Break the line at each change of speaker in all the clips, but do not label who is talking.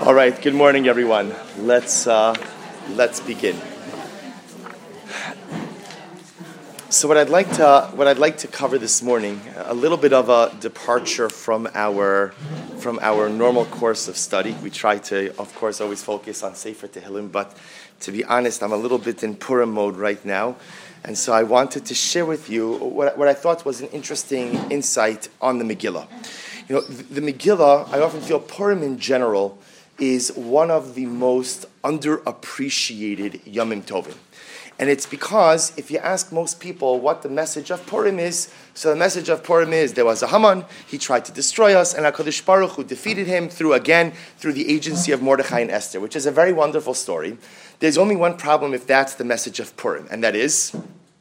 All right. Good morning, everyone. Let's begin. So, what I'd like to cover this morning, a little bit of a departure from our normal course of study. We try to, of course, always focus on Sefer Tehillim, but to be honest, I'm a little bit in Purim mode right now, and so I wanted to share with you what I thought was an interesting insight on the Megillah. You know, the Megillah, I often feel Purim in general is one of the most underappreciated Yomim Tovim. And it's because if you ask most people what the message of Purim is, so the message of Purim is there was a Haman, he tried to destroy us, and HaKadosh Baruch Hu defeated him through the agency of Mordechai and Esther, which is a very wonderful story. There's only one problem if that's the message of Purim, and that is,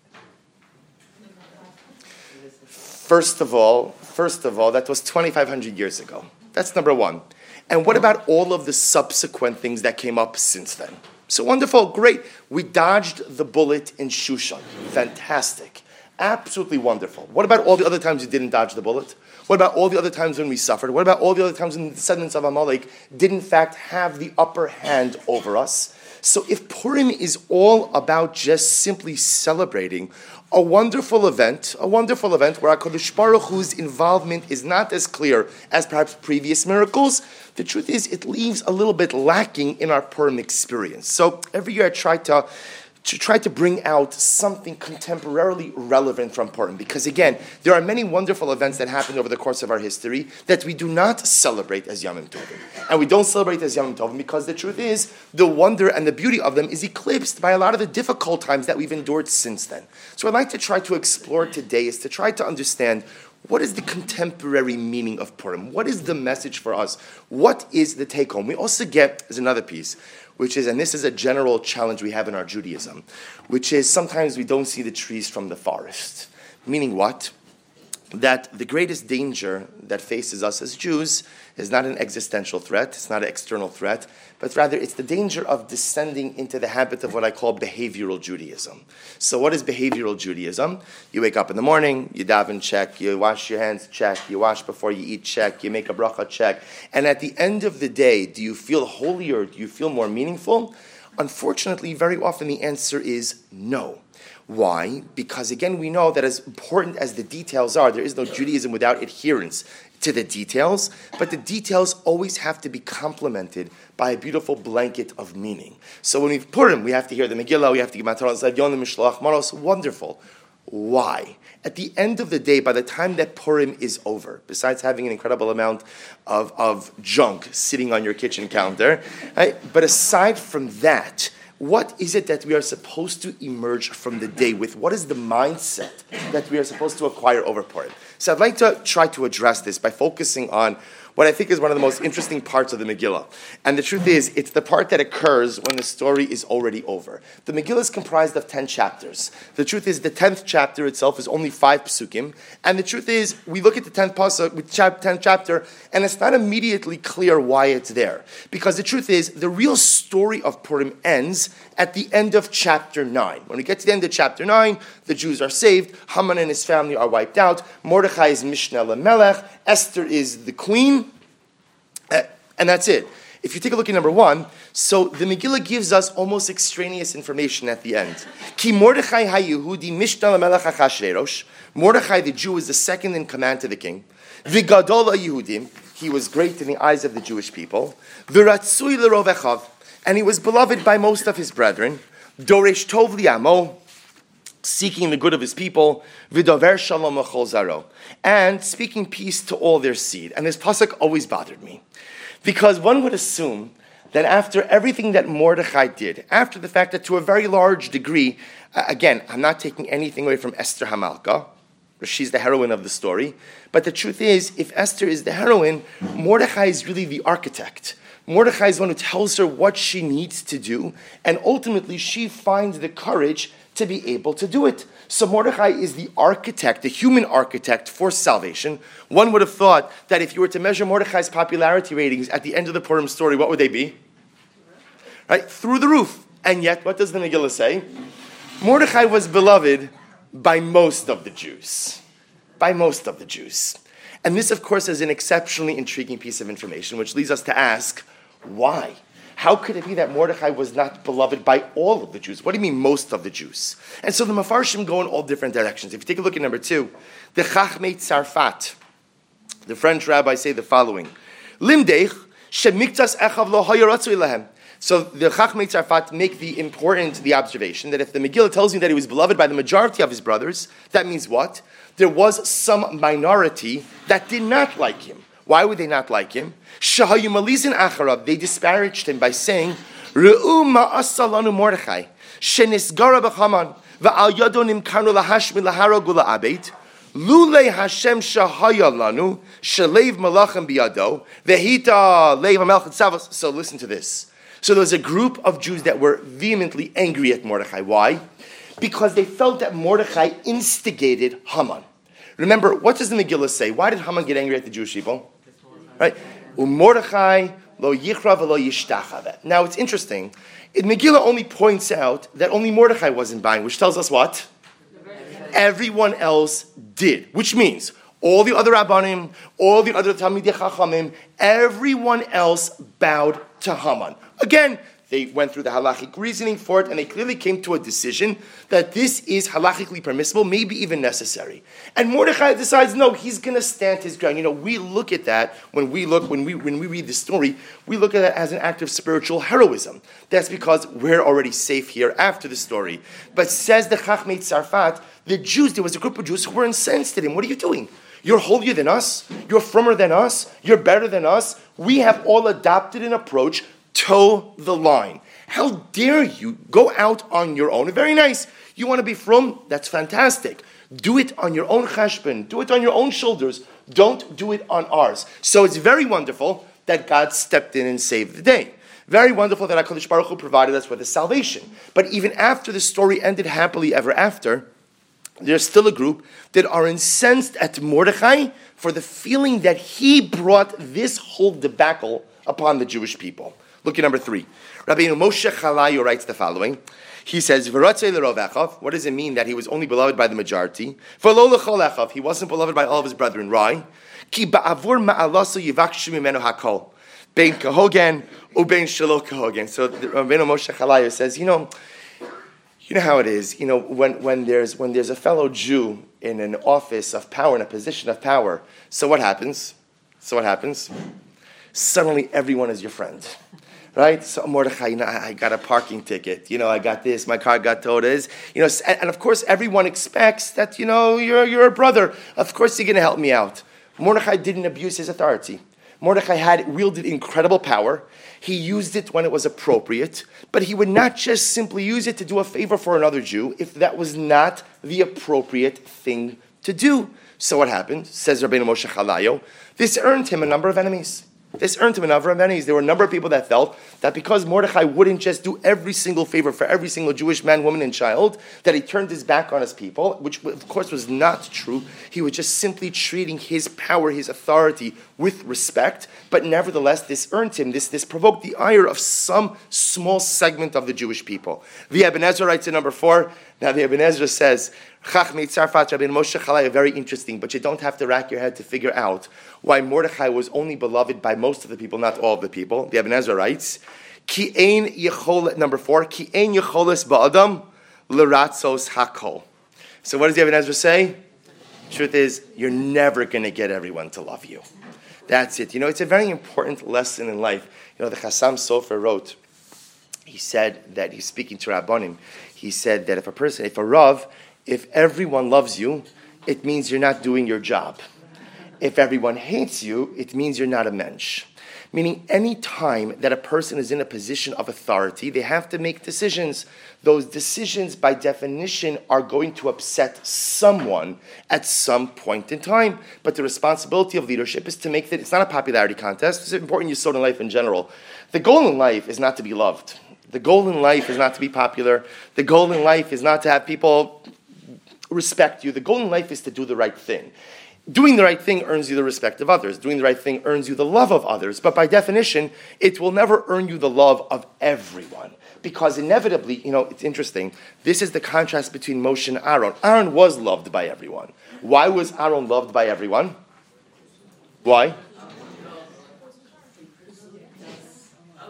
first of all, that was 2,500 years ago. That's number one. And what about all of the subsequent things that came up since then? So wonderful, great. We dodged the bullet in Shushan. Fantastic. Absolutely wonderful. What about all the other times you didn't dodge the bullet? What about all the other times when we suffered? What about all the other times when the descendants of Amalek did in fact have the upper hand over us? So if Purim is all about just simply celebrating a wonderful event where HaKadosh Baruch Hu's involvement is not as clear as perhaps previous miracles, the truth is it leaves a little bit lacking in our Purim experience. So every year I try to bring out something contemporarily relevant from Purim. Because again, there are many wonderful events that happened over the course of our history that we do not celebrate as Yomim Tovim. And we don't celebrate as Yomim Tovim because the truth is, the wonder and the beauty of them is eclipsed by a lot of the difficult times that we've endured since then. So I'd like to try to explore today is to try to understand what is the contemporary meaning of Purim? What is the message for us? What is the take-home? We also get, as another piece, which is, and this is a general challenge we have in our Judaism, which is sometimes we don't see the trees from the forest. Meaning what? That the greatest danger that faces us as Jews is not an existential threat, it's not an external threat, but rather it's the danger of descending into the habit of what I call behavioral Judaism. So what is behavioral Judaism? You wake up in the morning, you daven, check, you wash your hands, check, you wash before you eat, check, you make a bracha, check, and at the end of the day, do you feel holier, do you feel more meaningful? Unfortunately, very often the answer is no. Why? Because again, we know that as important as the details are, there is no Judaism without adherence to the details, but the details always have to be complemented by a beautiful blanket of meaning. So when we have Purim, we have to hear the Megillah, we have to give Matarot Yonim Mishloach Manos. Wonderful. Why? At the end of the day, by the time that Purim is over, besides having an incredible amount of junk sitting on your kitchen counter, right? But aside from that, what is it that we are supposed to emerge from the day with? What is the mindset that we are supposed to acquire over Purim? So I'd like to try to address this by focusing on what I think is one of the most interesting parts of the Megillah. And the truth is, it's the part that occurs when the story is already over. The Megillah is comprised of 10 chapters. The truth is, the 10th chapter itself is only 5 psukim. And the truth is, we look at the 10th pasuk, 10th chapter, and it's not immediately clear why it's there. Because the truth is, the real story of Purim ends at the end of chapter 9. When we get to the end of chapter 9, the Jews are saved, Haman and his family are wiped out, Mordechai is Mishneh LaMelech, Esther is the queen, and that's it. If you take a look at number 1, so the Megillah gives us almost extraneous information at the end. Ki Mordechai ha-Yehudi Mishneh LaMelech Achashverosh. Mordechai the Jew is the second in command to the king. V'gadol ha-Yehudim, he was great in the eyes of the Jewish people. V'ratzui l'rov echav, and he was beloved by most of his brethren. Doresh tov li'amo, seeking the good of his people, v'dover shalom l'chol zaro, and speaking peace to all their seed. And this pasuk always bothered me, because one would assume that after everything that Mordechai did, after the fact that to a very large degree, again, I'm not taking anything away from Esther Hamalka, she's the heroine of the story, but the truth is, if Esther is the heroine, Mordechai is really the architect. Mordechai is the one who tells her what she needs to do, and ultimately she finds the courage to be able to do it. So Mordechai is the architect, the human architect for salvation. One would have thought that if you were to measure Mordechai's popularity ratings at the end of the Purim story, what would they be? Right? Through the roof. And yet, what does the Megillah say? Mordechai was beloved by most of the Jews. By most of the Jews. And this, of course, is an exceptionally intriguing piece of information, which leads us to ask, Why? How could it be that Mordechai was not beloved by all of the Jews? What do you mean most of the Jews? And so the Mefarshim go in all different directions. If you take a look at number 2, the Chachmei Tzarfat, the French rabbis say the following: Limdeich shemiktas echav lo hayaratzu ilahem. So the Chachmei Tzarfat make the observation that if the Megillah tells you that he was beloved by the majority of his brothers, that means what? There was some minority that did not like him. Why would they not like him? Shahayu malizin acharav. They disparaged him by saying, "Re'u ma'asa lanu Mordechai, shenisgara b'chaman, va'al yado nimkanu lahashmi laharag ula'abeit, lulei Hashem shahaya lanu, shalev malachim biyado, vehita leiv hamelch tzavos." So listen to this. So there was a group of Jews that were vehemently angry at Mordechai. Why? Because they felt that Mordechai instigated Haman. Remember, what does the Megillah say? Why did Haman get angry at the Jewish people? Right? Mordechai lo yichra v'lo yishtachav. Now it's interesting. Megillah only points out that only Mordechai wasn't buying, which tells us what? Everyone else did. Which means all the other Rabbanim, all the other Talmidei Chachamim, everyone else bowed to Haman. Again, they went through the halachic reasoning for it, and they clearly came to a decision that this is halachically permissible, maybe even necessary. And Mordechai decides, no, he's going to stand his ground. We look at that when we read the story, we look at that as an act of spiritual heroism. That's because we're already safe here after the story. But says the Chachmei Tzarfat, the Jews, there was a group of Jews who were incensed at him. What are you doing? You're holier than us. You're firmer than us. You're better than us. We have all adopted an approach. Toe the line. How dare you go out on your own? Very nice. You want to be from? That's fantastic. Do it on your own cheshbon. Do it on your own shoulders. Don't do it on ours. So it's very wonderful that God stepped in and saved the day. Very wonderful that HaKadosh Baruch Hu provided us with a salvation. But even after the story ended happily ever after, there's still a group that are incensed at Mordechai for the feeling that he brought this whole debacle upon the Jewish people. Look at number 3. Rabbeinu Moshe Chalayu writes the following. He says, "V'ratzei l'rov echav." What does it mean that he was only beloved by the majority? V'lo l'chol echav. He wasn't beloved by all of his brethren. Why? Ki ba'avur ma'alaso yivakshu mimenu hakol. Bein kahogen ubein shelo kahogen. So Rabbeinu Moshe Chalayu says, you know how it is. When there's a fellow Jew in an office of power, in a position of power. So what happens? Suddenly everyone is your friend. Right? So Mordechai, I got a parking ticket. I got this. My car got towed. And of course, everyone expects that, you're a brother. Of course, you're going to help me out. Mordechai didn't abuse his authority. Mordechai wielded incredible power. He used it when it was appropriate, but he would not just simply use it to do a favor for another Jew if that was not the appropriate thing to do. So what happened? Says Rabbeinu Moshe Chalayo, this earned him a number of enemies. There were a number of people that felt that because Mordechai wouldn't just do every single favor for every single Jewish man, woman, and child, that he turned his back on his people, which of course was not true. He was just simply treating his power, his authority with respect, but nevertheless this earned him, this provoked the ire of some small segment of the Jewish people. The Ibn Ezra writes in number 4, now the Ibn Ezra says, Chachmei Tzarfat, Rabbeinu Moshe Chalayu, very interesting, but you don't have to rack your head to figure out why Mordechai was only beloved by most of the people, not all of the people. The Ibn Ezra writes, Ki ein yechol, number 4, Ki ein yecholes ba'adam l'ratzos hakol. So what does the Ibn Ezra say? Truth is, you're never going to get everyone to love you. That's it. It's a very important lesson in life. The Chassam Sofer wrote, he said that he's speaking to Rabbanim. He said that if everyone loves you, it means you're not doing your job. If everyone hates you, it means you're not a mensch. Meaning, any time that a person is in a position of authority, they have to make decisions. Those decisions, by definition, are going to upset someone at some point in time. But the responsibility of leadership is to make that, it's not a popularity contest, it's important you in life in general. The goal in life is not to be loved. The goal in life is not to be popular. The goal in life is not to have people respect you. The goal in life is to do the right thing. Doing the right thing earns you the respect of others. Doing the right thing earns you the love of others. But by definition, it will never earn you the love of everyone. Because inevitably, it's interesting. This is the contrast between Moshe and Aaron. Aaron was loved by everyone. Why was Aaron loved by everyone? Why?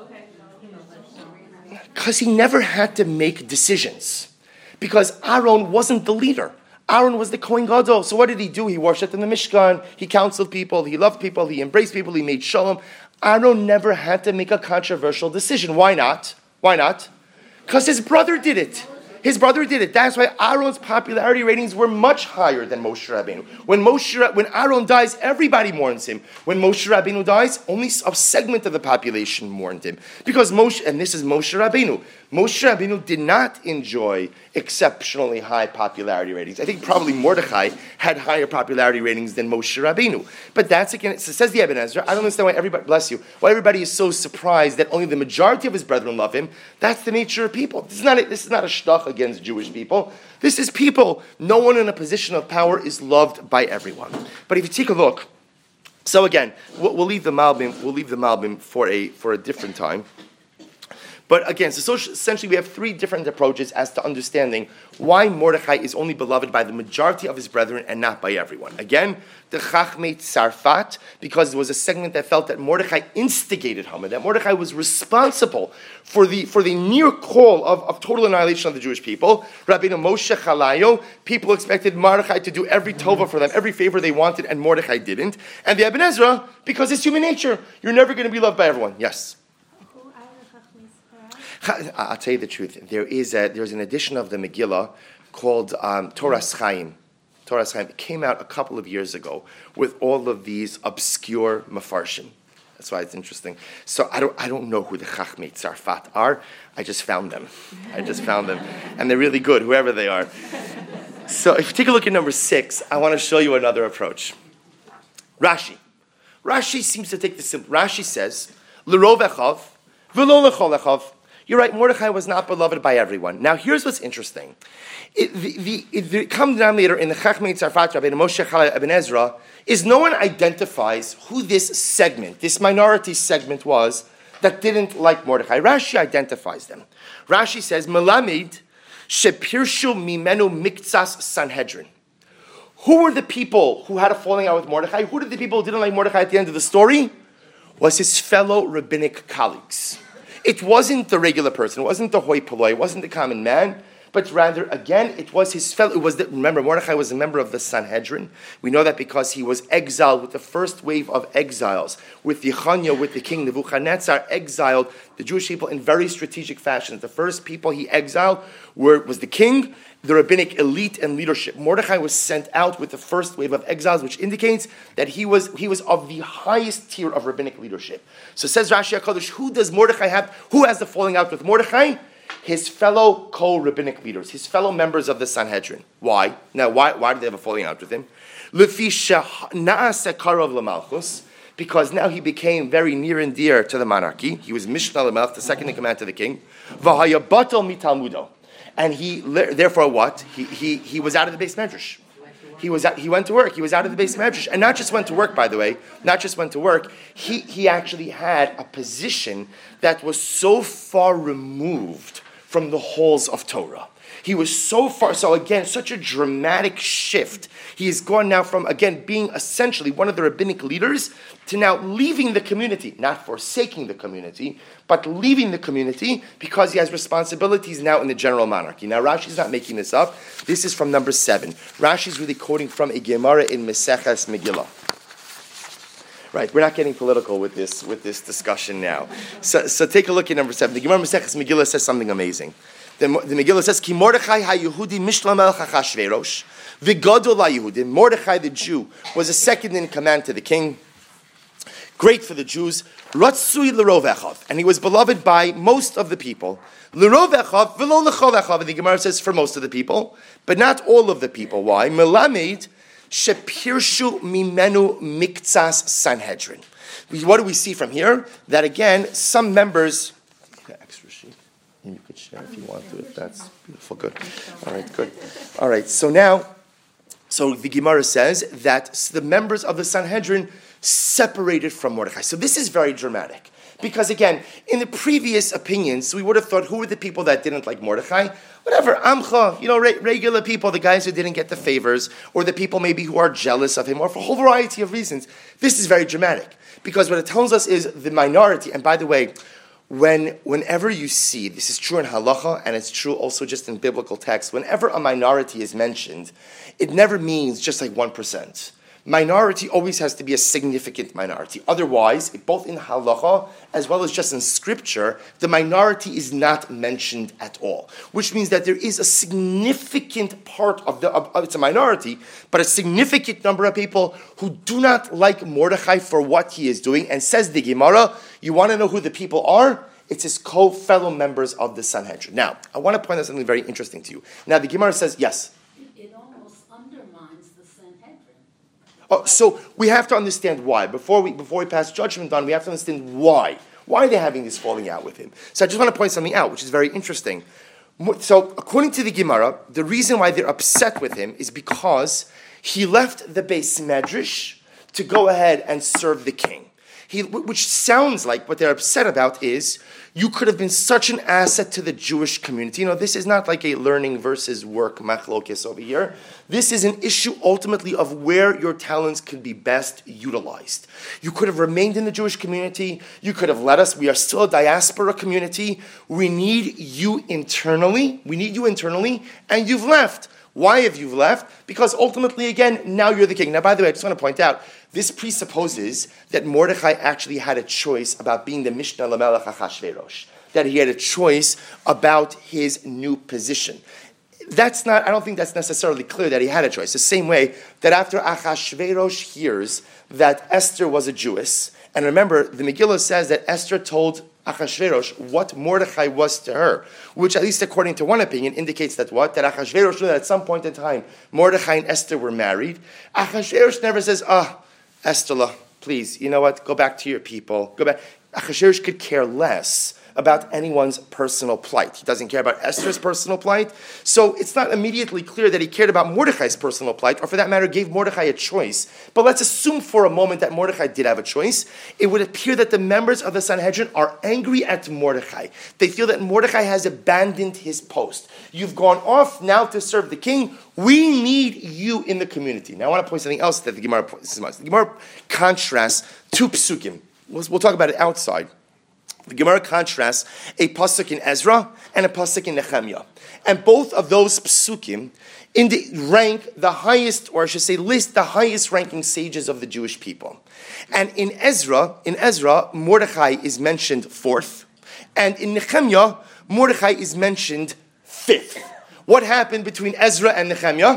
Because he never had to make decisions. Because Aaron wasn't the leader. Aaron was the Kohen Gadol. So what did he do? He worshipped in the Mishkan. He counseled people. He loved people. He embraced people. He made shalom. Aaron never had to make a controversial decision. Why not? Why not? Because his brother did it. His brother did it. That's why Aaron's popularity ratings were much higher than Moshe Rabbeinu. When Aaron dies, everybody mourns him. When Moshe Rabbeinu dies, only a segment of the population mourned him. Because and this is Moshe Rabbeinu. Moshe Rabbeinu did not enjoy exceptionally high popularity ratings. I think probably Mordechai had higher popularity ratings than Moshe Rabbeinu. But that's again, it says the Ibn Ezra, I don't understand why everybody, bless you, why everybody is so surprised that only the majority of his brethren love him. That's the nature of people. This is not a shtach against Jewish people. This is people. No one in a position of power is loved by everyone. But if you take a look, so again, we'll leave the Malbim for a different time. But again, so essentially we have three different approaches as to understanding why Mordechai is only beloved by the majority of his brethren and not by everyone. Again, the Chachmei Tzarfat, because there was a segment that felt that Mordechai instigated Haman, that Mordechai was responsible for the near call of total annihilation of the Jewish people. Rabbeinu Moshe Chalayo, people expected Mordechai to do every tova for them, every favor they wanted, and Mordechai didn't. And the Ibn Ezra, because it's human nature, you're never going to be loved by everyone. Yes? I'll tell you the truth. There's an edition of the Megillah called Toras Chaim. Toras Chaim. It came out a couple of years ago with all of these obscure mafarshim. That's why it's interesting. So I don't know who the Chachmei Tzarfat are. I just found them. And they're really good, whoever they are. So if you take a look at number 6, I want to show you another approach. Rashi. Rashi seems to take the simple. Rashi says, L'rov echav, v'lo l'chol echav. You're right, Mordechai was not beloved by everyone. Now, here's what's interesting. The common denominator in the Chachmei Tzarfat, Rabbeinu Moshe Chalayo Ibn Ezra, is no one identifies who this segment, this minority segment was that didn't like Mordechai. Rashi identifies them. Rashi says, Melamid shepirshu mimenu miktsas Sanhedrin. Who were the people who had a falling out with Mordechai? Who did the people who didn't like Mordechai at the end of the story? Was his fellow rabbinic colleagues. It wasn't the regular person. It wasn't the hoi polloi. It wasn't the common man. But rather, again, it was his fellow. Remember, Mordechai was a member of the Sanhedrin. We know that because he was exiled with the first wave of exiles. With Yechaniah, with the king Nebuchadnezzar, exiled the Jewish people in very strategic fashion. The first people he exiled was the king, the rabbinic elite and leadership. Mordechai was sent out with the first wave of exiles, which indicates that he was of the highest tier of rabbinic leadership. So says Rashi HaKadosh, who does Mordechai have? Who has the falling out with Mordechai? His fellow co-rabbinic leaders, his fellow members of the Sanhedrin. Why? Now, why did they have a falling out with him? Because now he became very near and dear to the monarchy. He was Mishnah L'Melech, the second in command to the king. And he, therefore, what? He was out of the Beis Medrash. He went to work. He was out of the Beis Medrash. And not just went to work, by the way. Not just went to work. He actually had a position that was so far removed from the halls of Torah. He was so far, so again, such a dramatic shift. He has gone now from, again, being essentially one of the rabbinic leaders to now leaving the community, not forsaking the community, but leaving the community because he has responsibilities now in the general monarchy. Now, Rashi's not making this up. This is from number 7. Rashi's really quoting from a Gemara in Meseches Megillah. Right, we're not getting political with this discussion now. So take a look at number 7. The Gemara Meseches Megillah says something amazing. The Megillah says, Ki Mordechai ha-Yehudi mishlam el Achashverosh, v'gadol ha-Yehudi. Mordechai the Jew was a second in command to the king. Great for the Jews. Ratzui l'rov echav. And he was beloved by most of the people. L'rov echav, v'lo l'chol echav. And the Gemara says for most of the people, but not all of the people. Why? Melamed shepirshu mimenu miktsas Sanhedrin. What do we see from here? That again, some members... Extra sheet. And you could share if you want to, if that's beautiful. Good. All right, good. All right, so the Gemara says that the members of the Sanhedrin separated from Mordechai. So this is very dramatic. Because again, in the previous opinions, we would have thought, who were the people that didn't like Mordechai? Whatever, Amcha, regular people, the guys who didn't get the favors, or the people maybe who are jealous of him, or for a whole variety of reasons. This is very dramatic. Because what it tells us is the minority, and by the way, whenever you see, this is true in halacha and it's true also just in biblical text, whenever a minority is mentioned, it never means just like 1%. Minority always has to be a significant minority. Otherwise, both in halacha as well as just in scripture, the minority is not mentioned at all. Which means that there is a significant part of it's a minority, but a significant number of people who do not like Mordechai for what he is doing. And says the Gemara, you want to know who the people are? It's his fellow members of the Sanhedrin. Now, I want to point out something very interesting to you. Now, the Gemara says, yes. Oh, so we have to understand why. Before we pass judgment on, we have to understand why. Why are they having this falling out with him? So I just want to point something out, which is very interesting. So according to the Gemara, the reason why they're upset with him is because he left the Beis Medrash to go ahead and serve the king. Which sounds like what they're upset about is you could have been such an asset to the Jewish community. You know, this is not like a learning versus work machlokes over here. This is an issue ultimately of where your talents could be best utilized. You could have remained in the Jewish community. You could have let us. We are still a diaspora community. We need you internally. And you've left. Why have you left? Because ultimately, again, now you're the king. Now, by the way, I just want to point out, this presupposes that Mordechai actually had a choice about being the Mishnah Lamelech Achashverosh, that he had a choice about his new position. I don't think that's necessarily clear that he had a choice. The same way that after Achashverosh hears that Esther was a Jewess, and remember, the Megillah says that Esther told Achashverosh what Mordechai was to her, which at least according to one opinion indicates that what? That Achashverosh knew that at some point in time Mordechai and Esther were married. Achashverosh never says, Esther, please, you know what? Go back to your people. Go back. Achashverosh could care less about anyone's personal plight. He doesn't care about Esther's personal plight. So it's not immediately clear that he cared about Mordechai's personal plight, or for that matter, gave Mordechai a choice. But let's assume for a moment that Mordechai did have a choice. It would appear that the members of the Sanhedrin are angry at Mordechai. They feel that Mordechai has abandoned his post. You've gone off now to serve the king. We need you in the community. Now I want to point something else that the Gemara points. The Gemara contrasts two psukim. We'll talk about it outside. The Gemara contrasts a pasuk in Ezra and a pasuk in Nehemiah. And both of those psukim rank the highest, or I should say list the highest ranking sages of the Jewish people. And in Ezra, Mordechai is mentioned fourth. And in Nehemiah, Mordechai is mentioned fifth. What happened between Ezra and Nehemiah?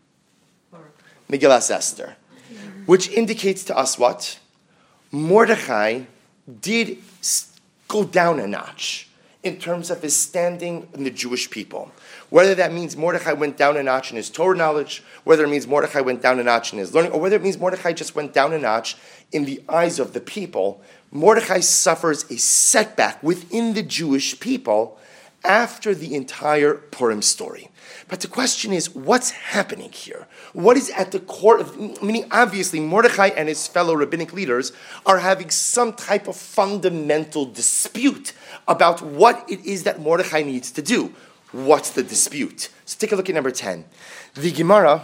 Megillas Esther. Which indicates to us what? Mordechai did go down a notch in terms of his standing in the Jewish people. Whether that means Mordechai went down a notch in his Torah knowledge, whether it means Mordechai went down a notch in his learning, or whether it means Mordechai just went down a notch in the eyes of the people, Mordechai suffers a setback within the Jewish people after the entire Purim story. But the question is, what's happening here? What is at the core of, meaning obviously Mordechai and his fellow rabbinic leaders are having some type of fundamental dispute about what it is that Mordechai needs to do. What's the dispute? So take a look at number 10. The Gemara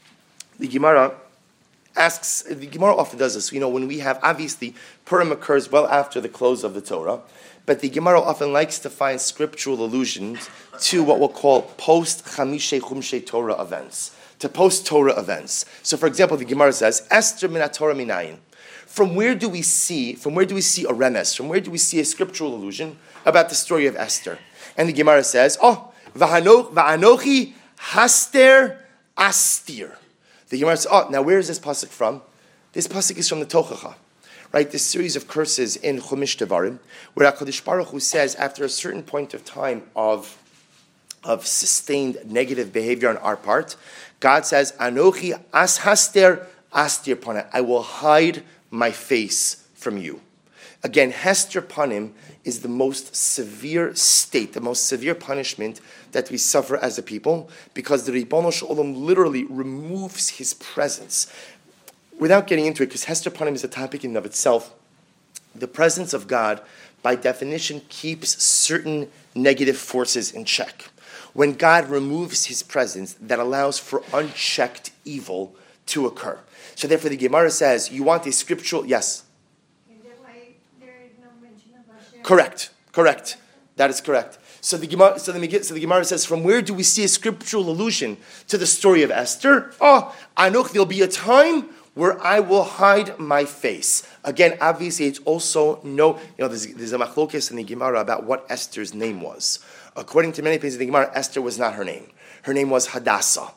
asks, the Gemara often does this. You know, when we have, obviously, Purim occurs well after the close of the Torah, but the Gemara often likes to find scriptural allusions to what we'll call post-Chamishe Chumshe Torah events, to post-Torah events. So, for example, the Gemara says, Esther min Torah minayin. From where do we see a remes? From where do we see a scriptural allusion about the story of Esther? And the Gemara says, va'anochi haster astir. The Gemara says, now where is this pasuk from? This pasuk is from the Tochacha. Right, this series of curses in Chumash Devarim, where HaKadosh Baruch Hu says, after a certain point of time of sustained negative behavior on our part, God says, Anochi as haster astir panim. I will hide my face from you. Again, hester panim is the most severe state, the most severe punishment that we suffer as a people, because the Ribbono Shel Olam literally removes his presence. Without getting into it, because Hester Panim is a topic in and of itself, the presence of God, by definition, keeps certain negative forces in check. When God removes his presence, that allows for unchecked evil to occur. So therefore the Gemara says, you want a scriptural, yes?
Is that why there is no mention of Hashem?
Correct. Correct. That is correct. So the Gemara says, from where do we see a scriptural allusion to the story of Esther? Oh, Anoch, there'll be a time where I will hide my face. Again, obviously, it's also there's a machlokes in the Gemara about what Esther's name was. According to many places in the Gemara, Esther was not her name. Her name was Hadassah.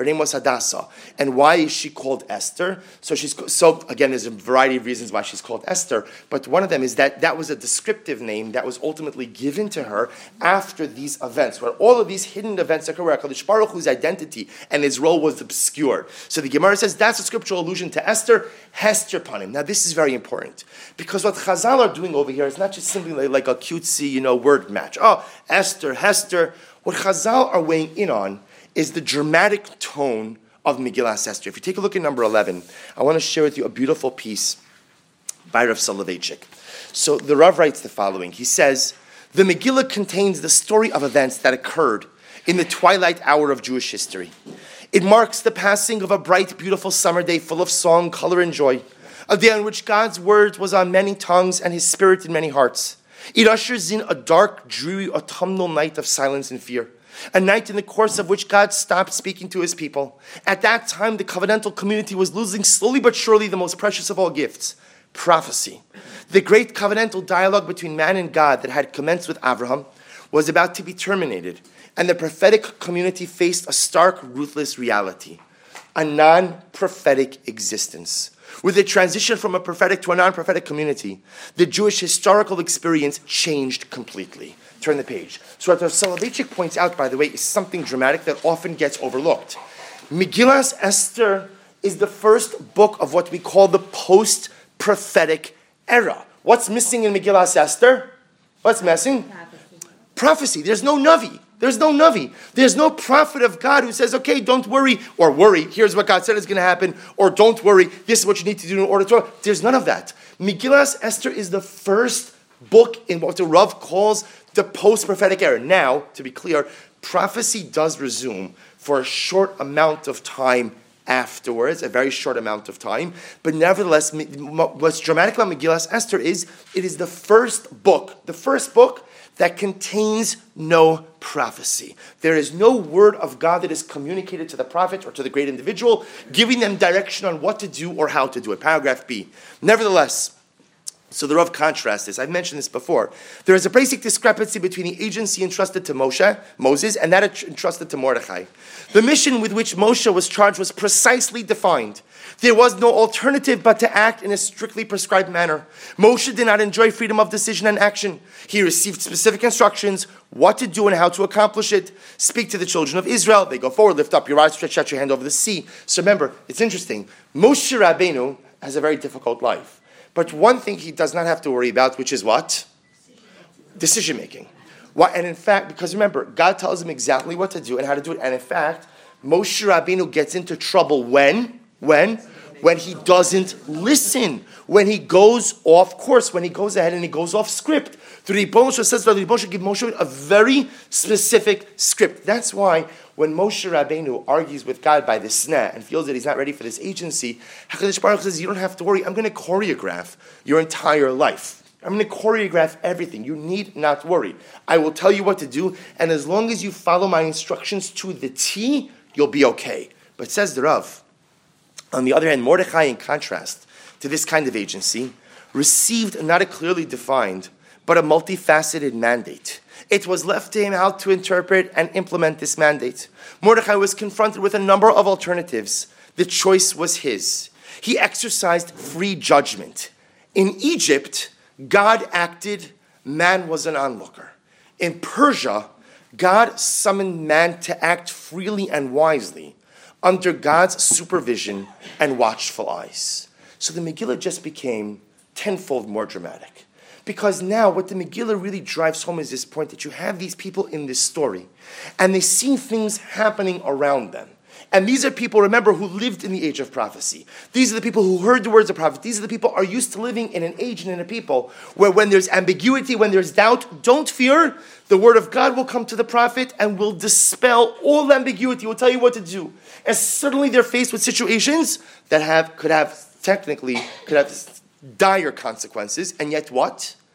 And why is she called Esther? So again, there's a variety of reasons why she's called Esther, but one of them is that was a descriptive name that was ultimately given to her after these events, where all of these hidden events occur, where HaKadosh Baruch Hu's identity and his role was obscured. So the Gemara says that's a scriptural allusion to Esther, Hester Panim. Now this is very important, because what Chazal are doing over here is not just simply like a cutesy, word match. Oh, Esther, Hester. What Chazal are weighing in on is the dramatic tone of Megillas Esther. If you take a look at number 11, I want to share with you a beautiful piece by Rav Soloveitchik. So the Rav writes the following. He says, the Megillah contains the story of events that occurred in the twilight hour of Jewish history. It marks the passing of a bright, beautiful summer day full of song, color, and joy, a day on which God's word was on many tongues and his spirit in many hearts. It ushers in a dark, dreary, autumnal night of silence and fear. A night in the course of which God stopped speaking to his people. At that time, the covenantal community was losing slowly but surely the most precious of all gifts, prophecy. The great covenantal dialogue between man and God that had commenced with Abraham was about to be terminated, and the prophetic community faced a stark, ruthless reality, a non-prophetic existence. With the transition from a prophetic to a non-prophetic community, the Jewish historical experience changed completely. Turn the page. So what Rav Soloveitchik points out, by the way, is something dramatic that often gets overlooked. Megillas Esther is the first book of what we call the post-prophetic era. What's missing in Megillas Esther? What's missing? Prophecy. There's no Navi. There's no prophet of God who says, okay, don't worry, or worry, here's what God said is going to happen, or don't worry, this is what you need to do in order to... There's none of that. Megillas Esther is the first book in what the Rav calls the post-prophetic era. Now, to be clear, prophecy does resume for a short amount of time afterwards, a very short amount of time, but nevertheless, what's dramatic about Megillas Esther is it is the first book that contains no prophecy. There is no word of God that is communicated to the prophet or to the great individual, giving them direction on what to do or how to do it. Paragraph B. Nevertheless, so the Rav contrasts this. I've mentioned this before. There is a basic discrepancy between the agency entrusted to Moses, and that entrusted to Mordechai. The mission with which Moshe was charged was precisely defined. There was no alternative but to act in a strictly prescribed manner. Moshe did not enjoy freedom of decision and action. He received specific instructions, what to do and how to accomplish it. Speak to the children of Israel. They go forward, lift up your eyes, stretch out your hand over the sea. So remember, it's interesting. Moshe Rabbeinu has a very difficult life. But one thing he does not have to worry about, which is what? Decision making. Why? And in fact, because remember, God tells him exactly what to do and how to do it. And in fact, Moshe Rabbeinu gets into trouble when he doesn't listen, when he goes off course, when he goes ahead and he goes off script. The Rebbe Moshe says that Rebbe Moshe give Moshe a very specific script. That's why when Moshe Rabbeinu argues with God by the sneh and feels that he's not ready for this agency, HaKadosh Baruch Hu says, you don't have to worry, I'm going to choreograph your entire life. I'm going to choreograph everything. You need not worry. I will tell you what to do, and as long as you follow my instructions to the T, you'll be okay. But says the Rav, on the other hand, Mordechai, in contrast to this kind of agency, received not a clearly defined, but a multifaceted mandate. It was left to him how to interpret and implement this mandate. Mordechai was confronted with a number of alternatives. The choice was his. He exercised free judgment. In Egypt, God acted, man was an onlooker. In Persia, God summoned man to act freely and wisely under God's supervision and watchful eyes. So the Megillah just became tenfold more dramatic. Because now what the Megillah really drives home is this point that you have these people in this story, and they see things happening around them. And these are people, remember, who lived in the age of prophecy. These are the people who heard the words of prophet. These are the people who are used to living in an age and in a people where when there's ambiguity, when there's doubt, don't fear. The word of God will come to the prophet and will dispel all ambiguity, will tell you what to do. And suddenly they're faced with situations that could have dire consequences, and yet what?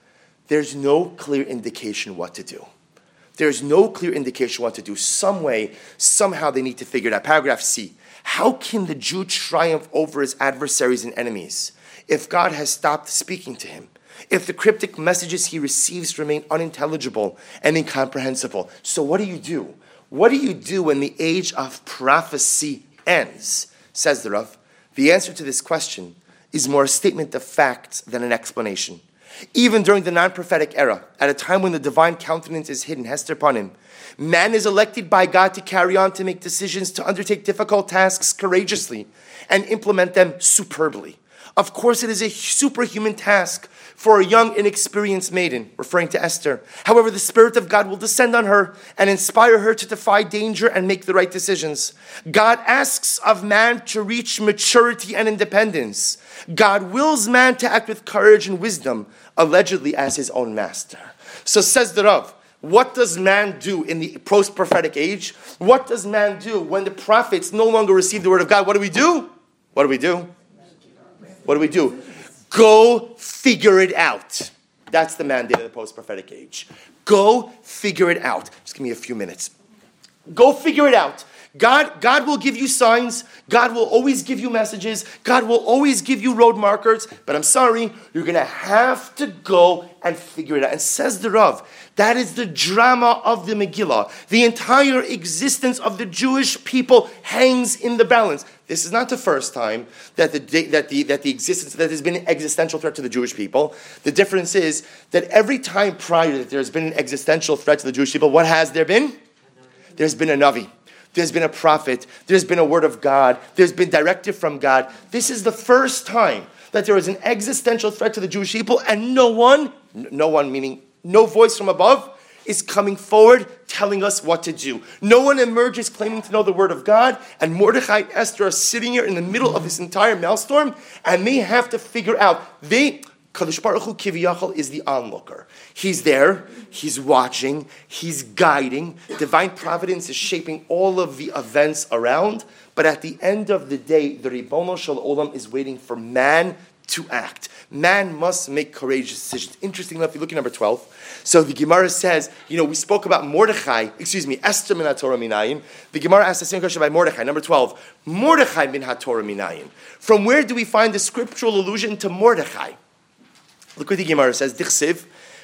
there's no clear indication what to do. There's no clear indication what to do. Some way, somehow they need to figure it out. Paragraph C. How can the Jew triumph over his adversaries and enemies if God has stopped speaking to him? If the cryptic messages he receives remain unintelligible and incomprehensible? So what do you do? What do you do when the age of prophecy ends? Says the Rav. The answer to this question is more a statement of facts than an explanation. Even during the non-prophetic era, at a time when the divine countenance is hidden, Hester Panim, man is elected by God to carry on, to make decisions, to undertake difficult tasks courageously, and implement them superbly. Of course, it is a superhuman task for a young, inexperienced maiden, referring to Esther. However, the Spirit of God will descend on her and inspire her to defy danger and make the right decisions. God asks of man to reach maturity and independence. God wills man to act with courage and wisdom, allegedly as his own master. So says the Rav, what does man do in the post-prophetic age? What does man do when the prophets no longer receive the word of God? What do we do? What do we do? What do we do? Go figure it out. That's the mandate of the post-prophetic age. Go figure it out. Just give me a few minutes. Go figure it out. God will give you signs. God will always give you messages. God will always give you road markers. But I'm sorry, you're going to have to go and figure it out. And says the Rav, that is the drama of the Megillah. The entire existence of the Jewish people hangs in the balance. This is not the first time that there's been an existential threat to the Jewish people. The difference is that every time prior that there's been an existential threat to the Jewish people, what has there been? There's been a Navi. There's been a prophet. There's been a word of God. There's been directive from God. This is the first time that there is an existential threat to the Jewish people, and no one meaning no voice from above, is coming forward telling us what to do. No one emerges claiming to know the word of God, and Mordechai and Esther are sitting here in the middle of this entire maelstrom, and they have to figure out. Kadosh Baruch Hu Kiviyachol is the onlooker. He's there, he's watching, he's guiding. Divine providence is shaping all of the events around, but at the end of the day, the Ribono Shel Olam is waiting for man to act. Man must make courageous decisions. Interesting enough, if you look at number 12. So the Gemara says, we spoke about Esther min HaTorah minayin. The Gemara asked the same question about Mordechai. Number 12, Mordechai min HaTorah minayin. From where do we find the scriptural allusion to Mordechai? Look what the Gemara says. Dichsiv,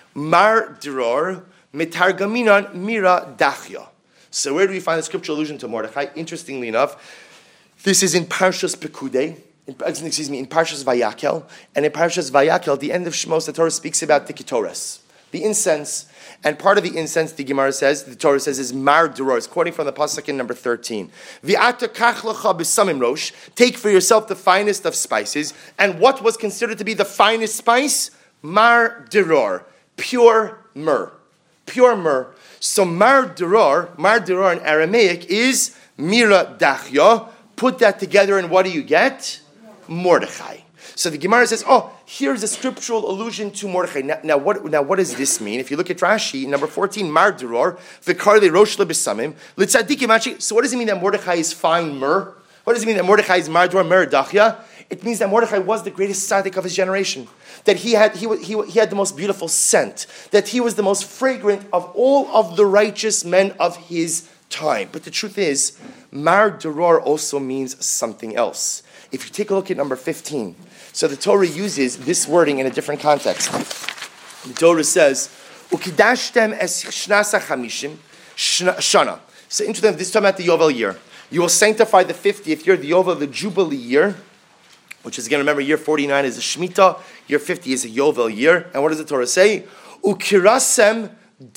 Mar Diror, Mitargaminan Mira Dachya. So where do we find the scriptural allusion to Mordechai? Interestingly enough, this is in Parshas Pekudei. In Parshas Vayakel, and in Parshas Vayakel, the end of Shemos, the Torah speaks about the Ketores, the incense, and part of the incense, the Gemara says, the Torah says, is Mar Duror. It's quoting from the pasuk in number 13. V'ata kach lecha b'samim rosh. Take for yourself the finest of spices, and what was considered to be the finest spice? Mar Duror, pure myrrh, pure myrrh. So Mar Duror in Aramaic is Mira Dachya. Put that together, and what do you get? Mordechai. So the Gemara says, here's a scriptural allusion to Mordechai. Now what does this mean? If you look at Rashi, number 14, Mar Duror, V'karli Rosh Lebisamim, Litzadikim Achi. So what does it mean that Mordechai is fine myrrh? What does it mean that Mordechai is Mar Duror, Myrrh Dachya? It means that Mordechai was the greatest tzaddik of his generation. That he had the most beautiful scent. That he was the most fragrant of all of the righteous men of his time. But the truth is, Mar Duror also means something else. If you take a look at number 15, so the Torah uses this wording in a different context. The Torah says, "Ukidashtem es shnasa chamishim shana." So interesting, this is talking about the Yovel year. You will sanctify the 50th year, the Yovel, the Jubilee year, which is, again, remember, year 49 is a Shemitah, year 50 is a Yovel year. And what does the Torah say? Ukirasem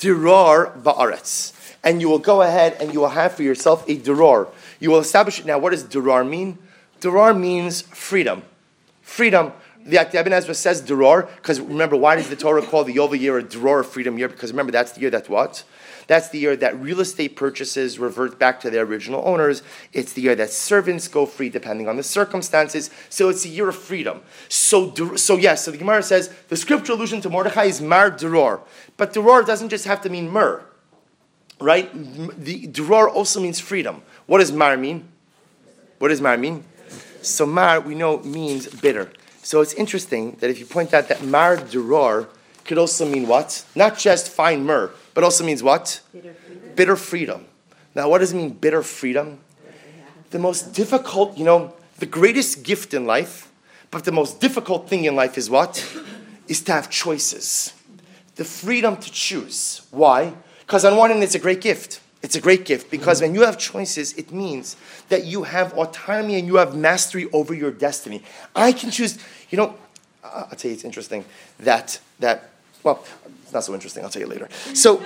dirar ba'aretz. And you will go ahead and you will have for yourself a dirar. You will establish it. Now, what does dirar mean? Durar means freedom. Freedom. The Ibn Ezra says Durar, because remember, why does the Torah call the Yovel year a Durar freedom year? Because remember, that's the year that what? That's the year that real estate purchases revert back to their original owners. It's the year that servants go free depending on the circumstances. So it's a year of freedom. So the Gemara says the scriptural allusion to Mordechai is Mar Durar. But Durar doesn't just have to mean myrrh. Right? The Durar also means freedom. What does Mar mean? What does Mar mean? So Mar, we know, means bitter. So it's interesting that if you point out that Mar Duror could also mean what? Not just fine myrrh, but also means what? Bitter freedom. Now, what does it mean, bitter freedom? The most difficult, the greatest gift in life, but the most difficult thing in life is what? Is to have choices. The freedom to choose. Why? Because on one hand, it's a great gift. It's a great gift because when you have choices, it means that you have autonomy and you have mastery over your destiny. I can choose, I'll tell you, it's interesting that it's not so interesting, I'll tell you later. So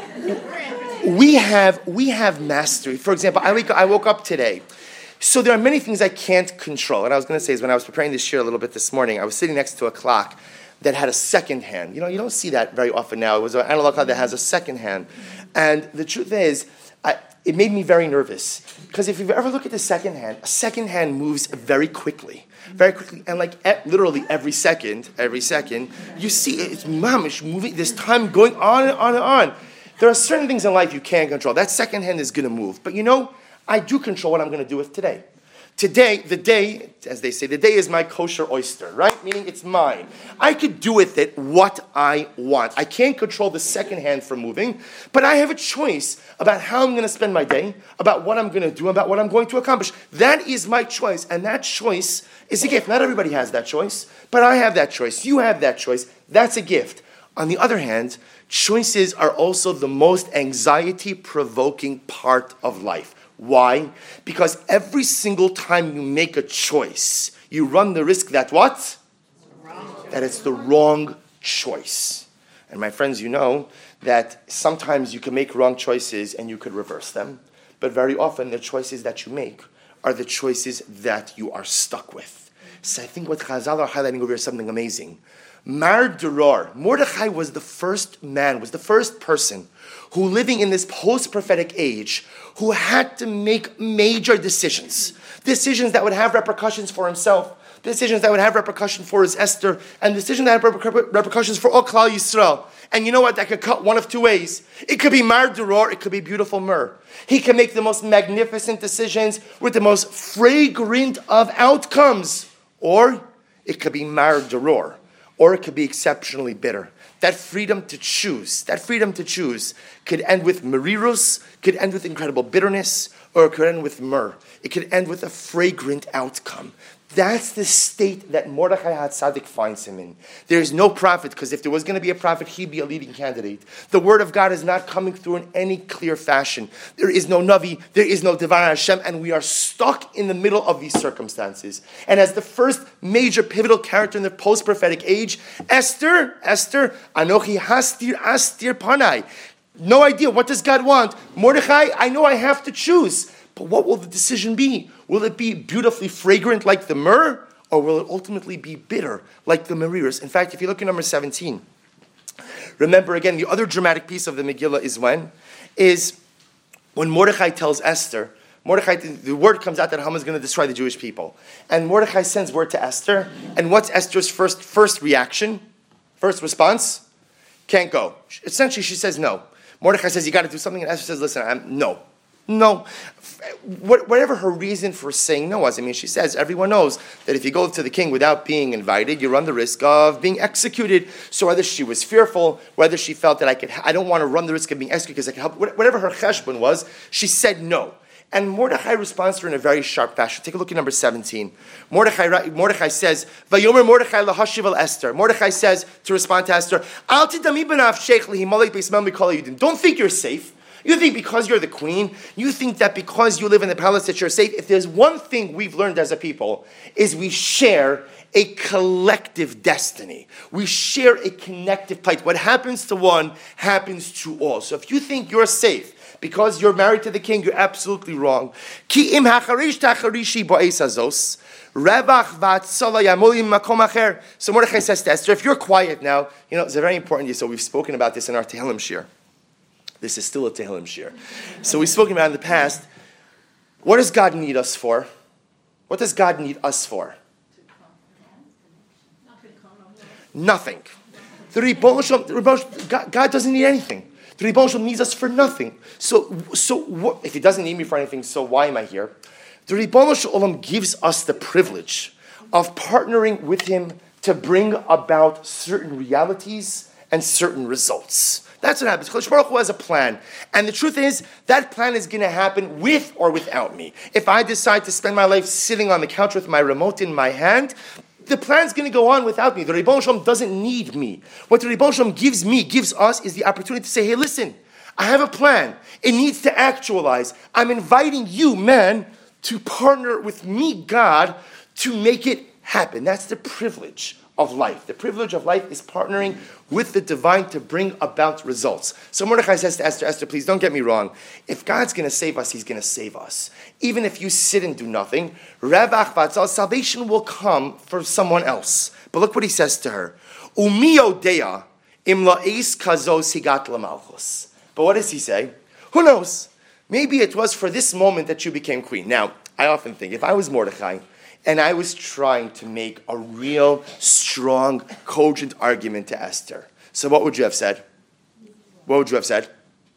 we have mastery. For example, I woke up today. So there are many things I can't control. And I was going to say is when I was preparing this shir a little bit this morning, I was sitting next to a clock that had a second hand. You don't see that very often now. It was an analog clock that has a second hand. And the truth is, it made me very nervous. Because if you ever look at the second hand, a second hand moves very quickly. Very quickly. And literally every second, you see it's mamish moving, there's time going on and on and on. There are certain things in life you can't control. That second hand is going to move. But I do control what I'm going to do with today. Today, the day, as they say, the day is my kosher oyster, right? Meaning it's mine. I could do with it what I want. I can't control the second hand from moving, but I have a choice about how I'm going to spend my day, about what I'm going to do, about what I'm going to accomplish. That is my choice, and that choice is a gift. Not everybody has that choice, but I have that choice. You have that choice. That's a gift. On the other hand, choices are also the most anxiety-provoking part of life. Why? Because every single time you make a choice, you run the risk that what? That it's the wrong choice. And my friends, you know that sometimes you can make wrong choices and you could reverse them. But very often the choices that you make are the choices that you are stuck with. So I think what Chazal are highlighting over here is something amazing. Mar Durar, Mordechai was the first person who living in this post-prophetic age, who had to make major decisions that would have repercussions for himself, decisions that would have repercussions for his Esther, and decisions that have repercussions for all Klal Yisrael. And you know what? That could cut one of two ways. It could be Mar Duror, it could be beautiful myrrh. He can make the most magnificent decisions with the most fragrant of outcomes. Or it could be Mar Duror, or it could be exceptionally bitter. That freedom to choose could end with merirus, could end with incredible bitterness, or it could end with myrrh. It could end with a fragrant outcome. That's the state that Mordechai HaTzadik finds him in. There is no prophet, because if there was going to be a prophet, he'd be a leading candidate. The word of God is not coming through in any clear fashion. There is no Navi, there is no Devar Hashem, and we are stuck in the middle of these circumstances. And as the first major pivotal character in the post-prophetic age, Esther, Anochi Hastir Astir Panai. No idea, what does God want? Mordechai, I know I have to choose. But what will the decision be? Will it be beautifully fragrant like the myrrh, or will it ultimately be bitter like the merirus? In fact, if you look at number 17, remember again, the other dramatic piece of the Megillah is when Mordechai tells Esther, the word comes out that Haman is going to destroy the Jewish people. And Mordechai sends word to Esther, and what's Esther's first reaction? First response? Can't go. Essentially, she says no. Mordechai says, you got to do something, and Esther says, listen, no. No. Whatever her reason for saying no was, she says, everyone knows that if you go to the king without being invited, you run the risk of being executed. So whether she was fearful, whether she felt that I don't want to run the risk of being executed because I can help, whatever her cheshbon was, she said no. And Mordechai responds to her in a very sharp fashion. Take a look at number 17. Mordechai says, Vayomer Mordechai lahashiv al Esther. Mordechai says to respond to Esther, Al tidami b'nafshech lihimalek b'ismel mikol hayudim. Don't think you're safe. You think because you're the queen, you think that because you live in the palace that you're safe. If there's one thing we've learned as a people, is we share a collective destiny. We share a connective plight. What happens to one happens to all. So if you think you're safe because you're married to the king, you're absolutely wrong. Ki im hacharish tacharishi bo'es azos. So Mordechai says to Esther, if you're quiet now, it's a very important, so we've spoken about this in our Tehillim shir. This is still a Tehillim shir. So we've spoken about in the past, what does God need us for? What does God need us for? Nothing. God doesn't need anything. The Ribono Shel Olam needs us for nothing. So what, if He doesn't need me for anything, so why am I here? The Ribono Shel Olam gives us the privilege of partnering with Him to bring about certain realities and certain results. That's what happens. Kodesh Baruch Hu has a plan. And the truth is, that plan is going to happen with or without me. If I decide to spend my life sitting on the couch with my remote in my hand, the plan's going to go on without me. The Ribono Shel Olam doesn't need me. What the Ribono Shel Olam gives us, is the opportunity to say, hey, listen, I have a plan. It needs to actualize. I'm inviting you, man, to partner with me, God, to make it happen. That's the privilege of life. The privilege of life is partnering with the divine to bring about results. So Mordechai says to Esther, Esther, please don't get me wrong. If God's going to save us, he's going to save us. Even if you sit and do nothing, Revach v'atzal, salvation will come for someone else. But look what he says to her. Umi yodea im la'is kazos higat lamalchus. But what does he say? Who knows? Maybe it was for this moment that you became queen. Now, I often think, if I was Mordechai, and I was trying to make a real, strong, cogent argument to Esther. So what would you have said? What would you have said?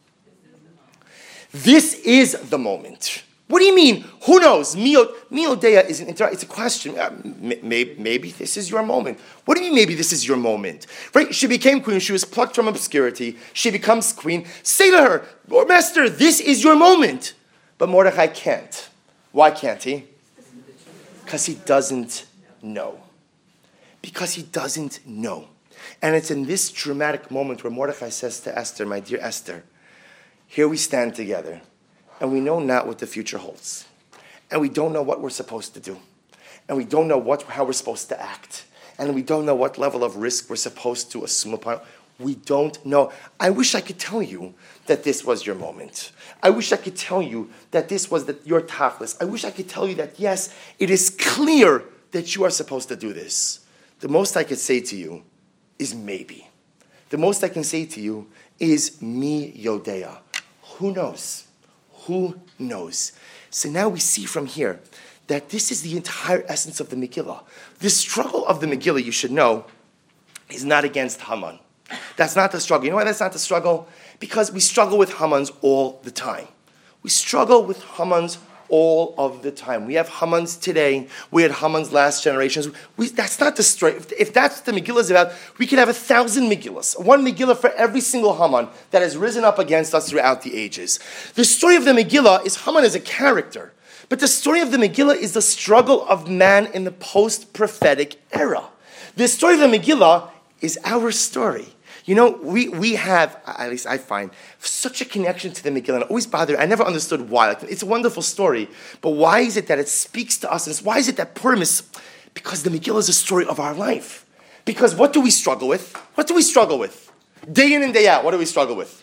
This is the moment. What do you mean? Who knows? Miodea is it's a question. Maybe this is your moment. What do you mean maybe this is your moment? Right? She became queen. She was plucked from obscurity. She becomes queen. Say to her, Master, this is your moment. But Mordechai can't. Why can't he? Because he doesn't know. Because he doesn't know. And it's in this dramatic moment where Mordechai says to Esther, my dear Esther, here we stand together, and we know not what the future holds. And we don't know what we're supposed to do. And we don't know how we're supposed to act. And we don't know what level of risk we're supposed to assume upon. We don't know. I wish I could tell you that this was your moment. I wish I could tell you that this was your tachlis. I wish I could tell you that, yes, it is clear that you are supposed to do this. The most I could say to you is maybe. The most I can say to you is mi yodea. Who knows? Who knows? So now we see from here that this is the entire essence of the Megillah. The struggle of the Megillah, you should know, is not against Haman. That's not the struggle. You know why that's not the struggle? Because we struggle with Hamans all the time. We struggle with Hamans all of the time. We have Hamans today. We had Hamans last generations. That's not the story. If that's what the Megillah is about, we could have 1,000 Megillahs. One Megillah for every single Haman that has risen up against us throughout the ages. The story of the Megillah is Haman as a character. But the story of the Megillah is the struggle of man in the post-prophetic era. The story of the Megillah is our story. You know, we have, at least I find, such a connection to the Megillah. And it always bothered me. I never understood why. It's a wonderful story. But why is it that it speaks to us? And why is it that Purim is? Because the Megillah is a story of our life. Because what do we struggle with? What do we struggle with? Day in and day out, what do we struggle with?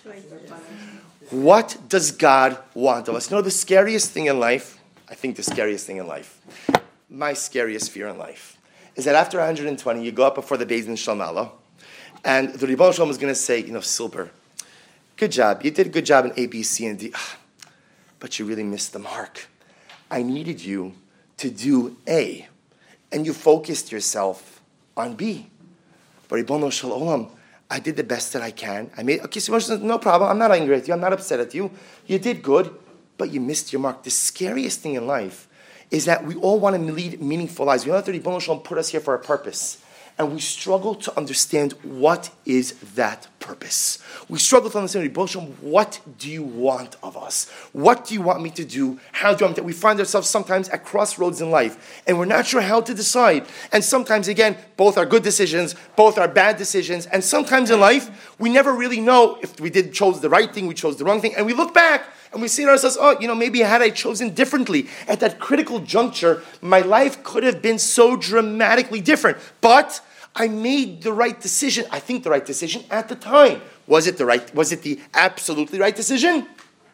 What does God want of us? You know, the scariest thing in life, I think the scariest thing in life, my scariest fear in life, is that after 120, you go up before the Beis Din Shel Maalah, and the Ribono Shel Olam is going to say, Silber, good job. You did a good job in A, B, C, and D. But you really missed the mark. I needed you to do A, and you focused yourself on B. But Ribono Shel Olam, I did the best that I can. So no problem. I'm not angry at you. I'm not upset at you. You did good, but you missed your mark. The scariest thing in life is that we all want to lead meaningful lives. We know that the Ribono Shel Olam put us here for a purpose. And we struggle to understand what is that purpose. We struggle to understand, Ribono Shel Olam, what do you want of us? What do you want me to do? How do you want me to? We find ourselves sometimes at crossroads in life, and we're not sure how to decide. And sometimes, again, both are good decisions, both are bad decisions. And sometimes in life, we never really know if we chose the right thing, we chose the wrong thing. And we look back, and we say to ourselves, maybe had I chosen differently at that critical juncture, my life could have been so dramatically different. But I made the right decision. I think the right decision at the time. Was it the absolutely right decision?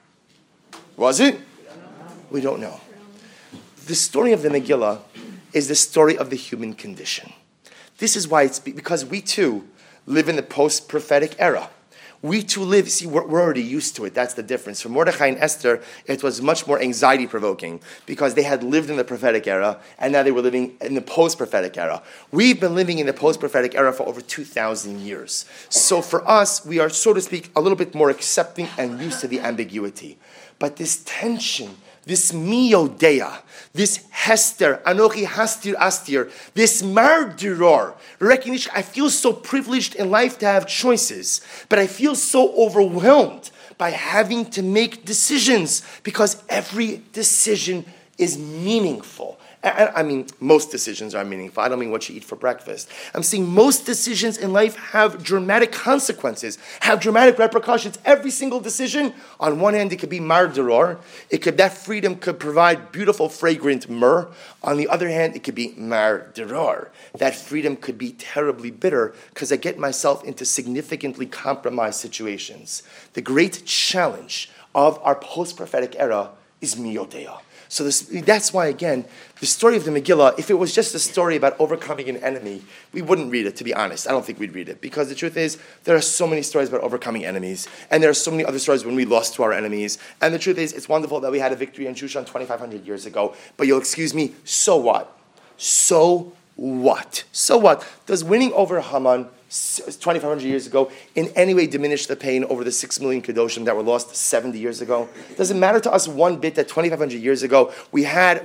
Was it? We don't know. The story of the Megillah is the story of the human condition. This is why because we too live in the post-prophetic era. We too live, we're already used to it. That's the difference. For Mordechai and Esther, it was much more anxiety-provoking because they had lived in the prophetic era and now they were living in the post-prophetic era. We've been living in the post-prophetic era for over 2,000 years. So for us, we are, so to speak, a little bit more accepting and used to the ambiguity. But this tension, this miyodea, this hester, anochi hastir astir, this mardiror, recognition. I feel so privileged in life to have choices, but I feel so overwhelmed by having to make decisions because every decision is meaningful. I mean, most decisions are meaningful. I don't mean what you eat for breakfast. I'm saying most decisions in life have dramatic consequences, have dramatic repercussions. Every single decision, on one hand, it could be mardiror. That freedom could provide beautiful, fragrant myrrh. On the other hand, it could be mardiror. That freedom could be terribly bitter because I get myself into significantly compromised situations. The great challenge of our post-prophetic era is miyodea. So that's why, again, the story of the Megillah, if it was just a story about overcoming an enemy, we wouldn't read it, to be honest. I don't think we'd read it. Because the truth is, there are so many stories about overcoming enemies. And there are so many other stories when we lost to our enemies. And the truth is, it's wonderful that we had a victory in Shushan 2,500 years ago. But you'll excuse me, so what? So what? So what? Does winning over Haman 2,500 years ago in any way diminish the pain over the 6 million Kedoshim that were lost 70 years ago? Does it matter to us one bit that 2,500 years ago we had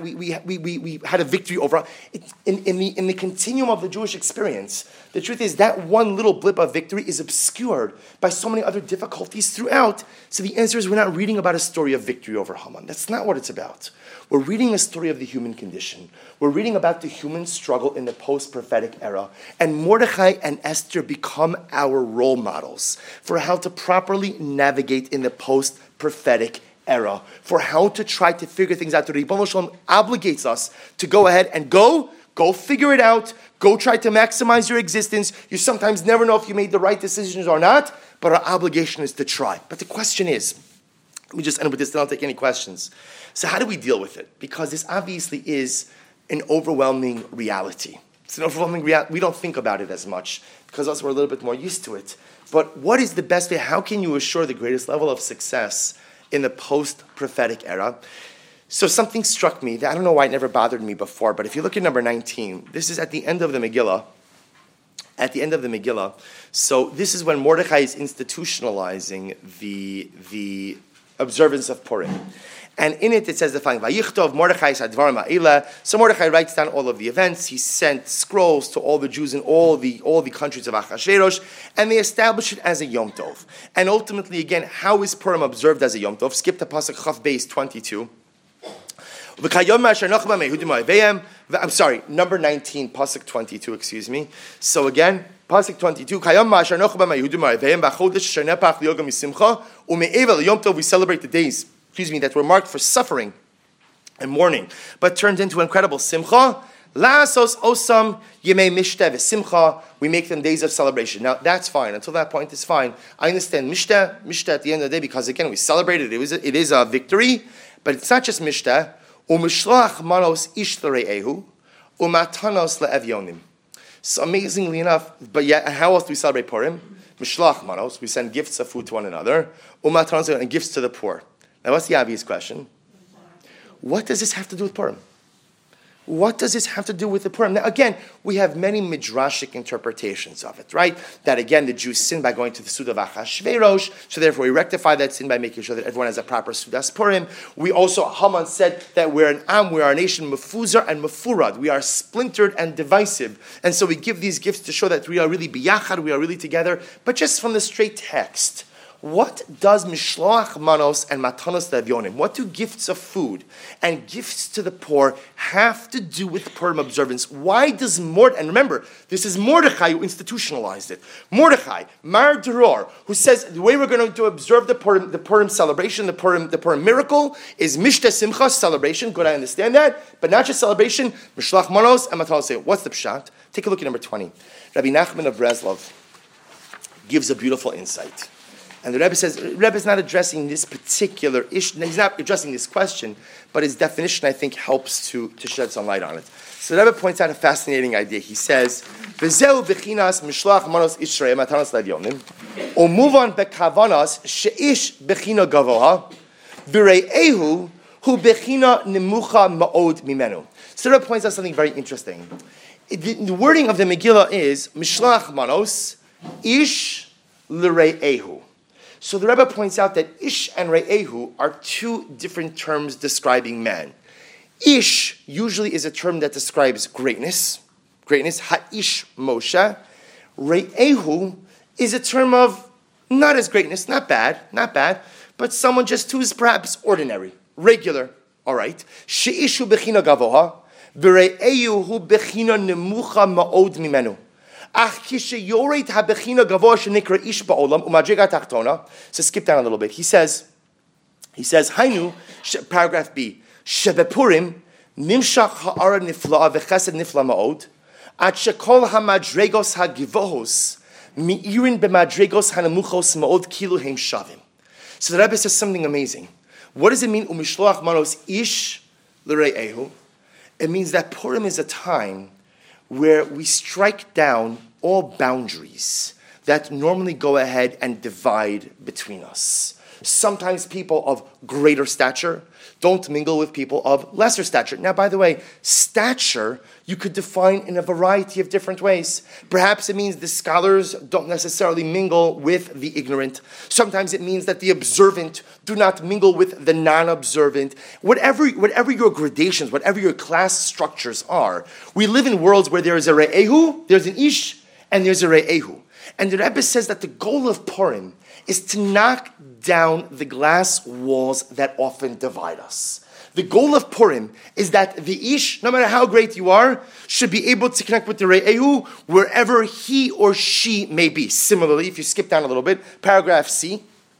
a victory over in the continuum of the Jewish experience? The truth is that one little blip of victory is obscured by so many other difficulties throughout. So the answer is we're not reading about a story of victory over Haman. That's not what it's about. We're reading a story of the human condition. We're reading about the human struggle in the post-prophetic era. And Mordechai and Esther become our role models for how to properly navigate in the post-prophetic era, for how to try to figure things out. The Ribono Shel Olam obligates us to go ahead and go figure it out, go try to maximize your existence. You sometimes never know if you made the right decisions or not, but our obligation is to try. But the question is, let me just end with this, then I'll take any questions. So how do we deal with it? Because this obviously is an overwhelming reality. It's an overwhelming reality. We don't think about it as much because us we're a little bit more used to it. But what is the best way? How can you assure the greatest level of success in the post-prophetic era? So something struck me that I don't know why it never bothered me before, but if you look at number 19, this is at the end of the Megillah. At the end of the Megillah. So this is when Mordechai is institutionalizing the observance of Purim. And in it says the following, Vayichtov Mordechai Sadvar Ma'ila. So Mordechai writes down all of the events. He sent scrolls to all the Jews in all the countries of Achashverosh, and they established it as a Yom Tov. And ultimately, again, how is Purim observed as a Yom Tov? Skip to Pasuk Chaf Beis 22. I'm sorry, number 19, Pasuk 22, excuse me. So again, Pasuk 22, we celebrate the days, that were marked for suffering and mourning, but turned into incredible simcha. Lasos osam yemei mishta v'simcha. We make them days of celebration. Now that's fine. Until that point, it's fine. I understand mishta at the end of the day because again we celebrated. It is a victory, but it's not just mishta. Umishloach manos ish l're'ehu umatanos le'evyonim. So amazingly enough, but yet how else do we celebrate Purim? Mishloach manos. We send gifts of food to one another. Umatanos and gifts to the poor. Now, what's the obvious question? What does this have to do with Purim? What does this have to do with the Purim? Now, again, we have many midrashic interpretations of it, right? That, again, the Jews sinned by going to the Suda of Achashverosh, so therefore we rectify that sin by making sure that everyone has a proper Sudas Purim. We also, Haman said that we're an Am, we are a nation, Mefuzar and Mefurad. We are splintered and divisive. And so we give these gifts to show that we are really biyachad, we are really together. But just from the straight text, what does Mishloach Manos and Matanos Levyonim, what do gifts of food and gifts to the poor have to do with Purim observance? Why does Mordechai, and remember, this is Mordechai who institutionalized it. Mordechai, Mar Deror, who says the way we're going to observe the Purim celebration, the Purim miracle is Mishta Simcha, celebration. Good, I understand that. But not just celebration, Mishloach Manos and Matanos. What's the pshat? Take a look at number 20. Rabbi Nachman of Breslov gives a beautiful insight. And the Rebbe says, the Rebbe is not addressing this particular issue, he's not addressing this question, but his definition, I think, helps to shed some light on it. So the Rebbe points out a fascinating idea. He says, V'zeu b'chinas mishloach manos Yisrael matanos l'avyonim, u'muvan bekavanas she'ish b'china gavoha, v'rei'ehu hu b'china nemucha ma'od mimenu. So the Rebbe points out something very interesting. The wording of the Megillah is, mishloach manos ish l'rei'ehu. So the Rebbe points out that Ish and Re'ehu are two different terms describing man. Ish usually is a term that describes greatness, Ha'ish Moshe. Re'ehu is a term of not as greatness, not bad, but someone just who's perhaps ordinary, regular, all right. She'ishu bechina gavoha, v're'ehu hu bechina nemucha ma'od mimenu. Ach kisheyoret ha-bechina gavoha shenikra ish ba'olam, u'madriga tachtona. So skip down a little bit. He says, Hainu, paragraph B, shebepurim, nimshach ha'ara nifla'a v'chesed nifla ma'od, at shekol ha-madregos ha-givohos, mi'irin b'madregos ha-nemuchos ma'od kilu heim shavim. So the Rebbe says something amazing. What does it mean, umishloach manos ish l're'ehu? It means that Purim is a time where we strike down all boundaries that normally go ahead and divide between us. Sometimes people of greater stature don't mingle with people of lesser stature. Now, by the way, stature you could define in a variety of different ways. Perhaps it means the scholars don't necessarily mingle with the ignorant. Sometimes it means that the observant do not mingle with the non-observant. Whatever your gradations, whatever your class structures are, we live in worlds where there is a Re'ehu, there's an Ish, and there's a Re'ehu. And the Rebbe says that the goal of Purim is to knock down the glass walls that often divide us. The goal of Purim is that the Ish, no matter how great you are, should be able to connect with the Re'ehu wherever he or she may be. Similarly, if you skip down a little bit, paragraph C,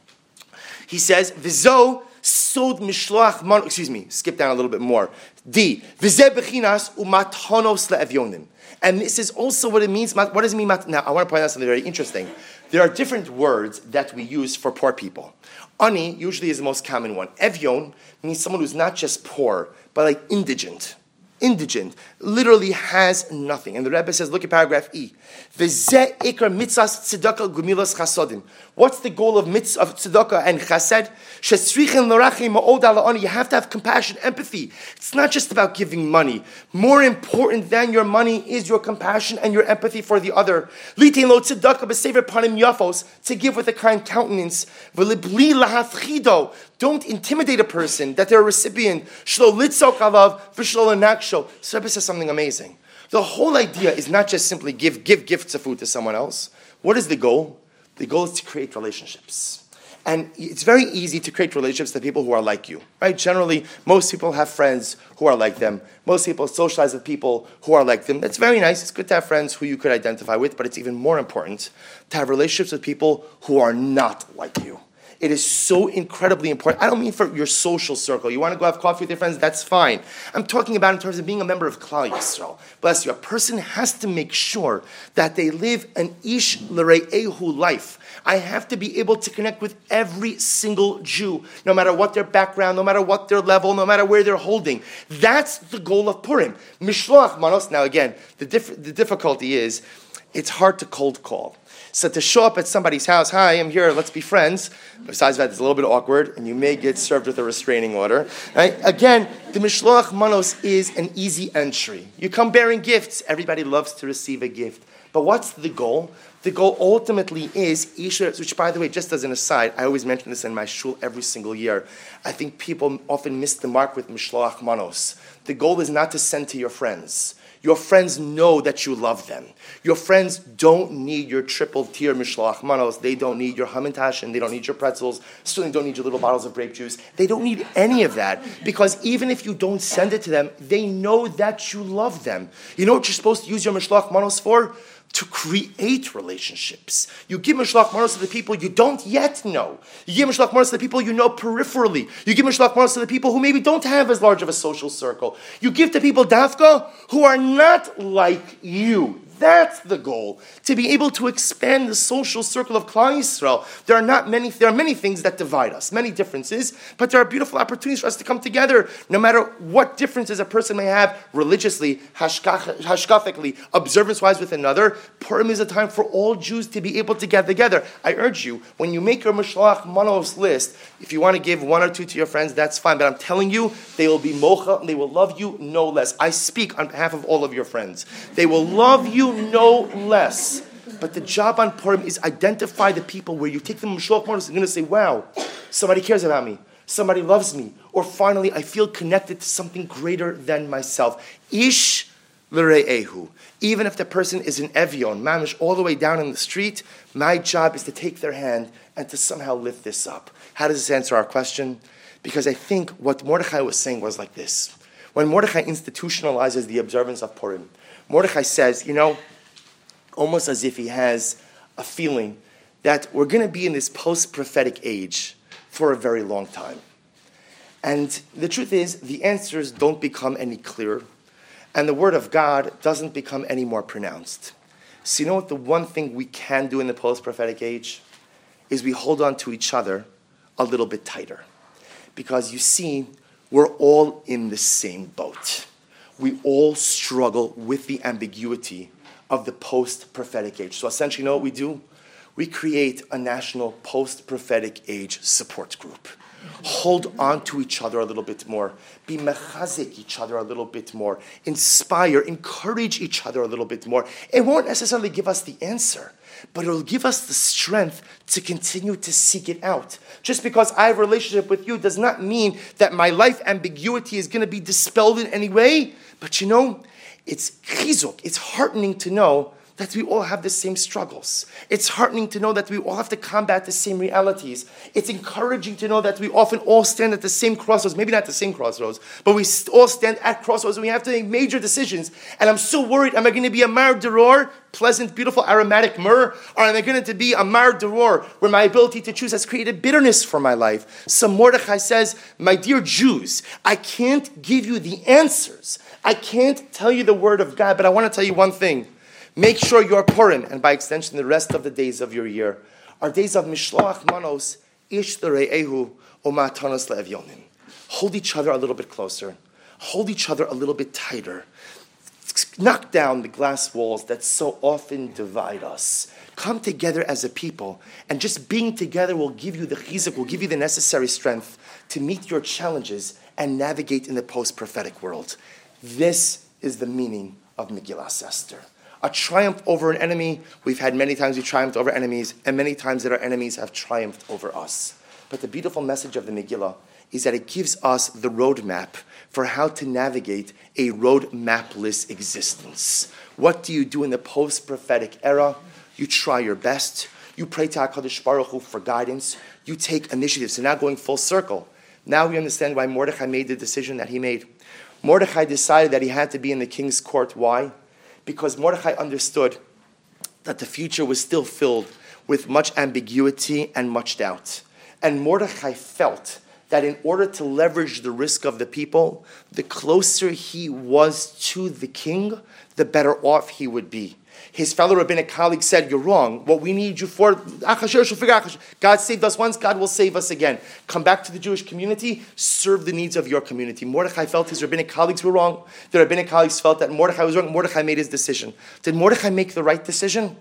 he says, Vizo sod mishloach man, skip down a little bit more. D, Vizeh bechinas umathonos le'evyonim. And this is also what it means. What does it mean? Now, I want to point out something very interesting. There are different words that we use for poor people. Ani usually is the most common one. Evyon means someone who's not just poor, but like indigent. Indigent, literally has nothing. And the Rebbe says, look at paragraph E. V'zeh ikar mitzvahs tzedakah gumilas chasodim. What's the goal of mitzvah of tzedakah and chesed? Shetzrichen l'rachim ma'od ala ani. You have to have compassion, empathy. It's not just about giving money. More important than your money is your compassion and your empathy for the other. Litein lo tzedakah b'sever panim yafos, to give with a kind countenance. V'libli lahafchido. Don't intimidate a person that they're a recipient. Shlo litzok alav v'shlo l'naksho. So Rebbe says something amazing. The whole idea is not just simply give gifts of food to someone else. What is the goal? The goal is to create relationships. And it's very easy to create relationships with people who are like you, right? Generally, most people have friends who are like them. Most people socialize with people who are like them. That's very nice. It's good to have friends who you could identify with, but it's even more important to have relationships with people who are not like you. It is so incredibly important. I don't mean for your social circle. You want to go have coffee with your friends, that's fine. I'm talking about in terms of being a member of Klal Yisrael. Bless you. A person has to make sure that they live an Ish l're'ehu life. I have to be able to connect with every single Jew, no matter what their background, no matter what their level, no matter where they're holding. That's the goal of Purim. Mishloach manos. Now again, the difficulty is, it's hard to cold call. So to show up at somebody's house, hi, I'm here, let's be friends. Besides that, it's a little bit awkward, and you may get served with a restraining order. Right? Again, the Mishloach Manos is an easy entry. You come bearing gifts. Everybody loves to receive a gift. But what's the goal? The goal ultimately is Isha, which, by the way, just as an aside, I always mention this in my shul every single year. I think people often miss the mark with Mishloach Manos. The goal is not to send to your friends. Your friends know that you love them. Your friends don't need your triple tier mishloach manos. They don't need your hamantash, and they don't need your pretzels. Certainly don't need your little bottles of grape juice. They don't need any of that, because even if you don't send it to them, they know that you love them. You know what you're supposed to use your mishloach manos for? To create relationships. You give mishloach manos to the people you don't yet know. You give mishloach manos to the people you know peripherally. You give mishloach manos to the people who maybe don't have as large of a social circle. You give to people dafka who are not like you. That's the goal, to be able to expand the social circle of Klal Yisrael. There are many things that divide us, many differences, but there are beautiful opportunities for us to come together, no matter what differences a person may have religiously, hashkafically, observance-wise with another. Purim is a time for all Jews to be able to get together. I urge you, when you make your Mishloach Manos list, if you want to give one or two to your friends, that's fine, but I'm telling you, they will be mocha, and they will love you no less. I speak on behalf of all of your friends. They will love you no less. But But the job on Purim is identify the people where you take them Mishloach Manos, they're going to say, wow, somebody cares about me. Somebody loves me. Or finally, I feel connected to something greater than myself. Ish l're'ehu. Even if the person is an Evion, mamish, all the way down in the street, my job is to take their hand and to somehow lift this up. How does this answer our question? Because I think what Mordechai was saying was like this. When Mordechai institutionalizes the observance of Purim, Mordechai says, almost as if he has a feeling that we're going to be in this post-prophetic age for a very long time. And the truth is, the answers don't become any clearer, and the word of God doesn't become any more pronounced. So you know what the one thing we can do in the post-prophetic age is we hold on to each other a little bit tighter. Because you see, we're all in the same boat. We all struggle with the ambiguity of the post-prophetic age. So essentially, you know what we do? We create a national post-prophetic age support group. Hold on to each other a little bit more. Be mechazik each other a little bit more. Inspire, encourage each other a little bit more. It won't necessarily give us the answer, but it'll give us the strength to continue to seek it out. Just because I have a relationship with you does not mean that my life ambiguity is going to be dispelled in any way. But it's chizuk, it's heartening to know that we all have the same struggles. It's heartening to know that we all have to combat the same realities. It's encouraging to know that we often all stand at the same crossroads, maybe not the same crossroads, but we all stand at crossroads and we have to make major decisions. And I'm so worried, am I going to be a mar deror, pleasant, beautiful, aromatic myrrh, or am I going to be a mar deror, where my ability to choose has created bitterness for my life? So Mordechai says, my dear Jews, I can't give you the answers. I can't tell you the word of God, but I want to tell you one thing. Make sure your Purim, and by extension the rest of the days of your year, are days of Mishloach Manos, Ish l're'ehu, o matanos le'evyonim. Hold each other a little bit closer. Hold each other a little bit tighter. Knock down the glass walls that so often divide us. Come together as a people, and just being together will give you the chizuk, will give you the necessary strength to meet your challenges and navigate in the post-prophetic world. This is the meaning of Megillas Esther. A triumph over an enemy. We've had many times we triumphed over enemies, and many times that our enemies have triumphed over us. But the beautiful message of the Megillah is that it gives us the roadmap for how to navigate a roadmapless existence. What do you do in the post-prophetic era? You try your best. You pray to HaKadosh Baruch Hu for guidance. You take initiative. So now going full circle. Now we understand why Mordechai made the decision that he made. Mordechai decided that he had to be in the king's court. Why? Because Mordechai understood that the future was still filled with much ambiguity and much doubt. And Mordechai felt that in order to leverage the risk of the people, the closer he was to the king, the better off he would be. His fellow rabbinic colleague said, you're wrong. What we need you for, God saved us once, God will save us again. Come back to the Jewish community, serve the needs of your community. Mordechai felt his rabbinic colleagues were wrong. The rabbinic colleagues felt that Mordechai was wrong. Mordechai made his decision. Did Mordechai make the right decision?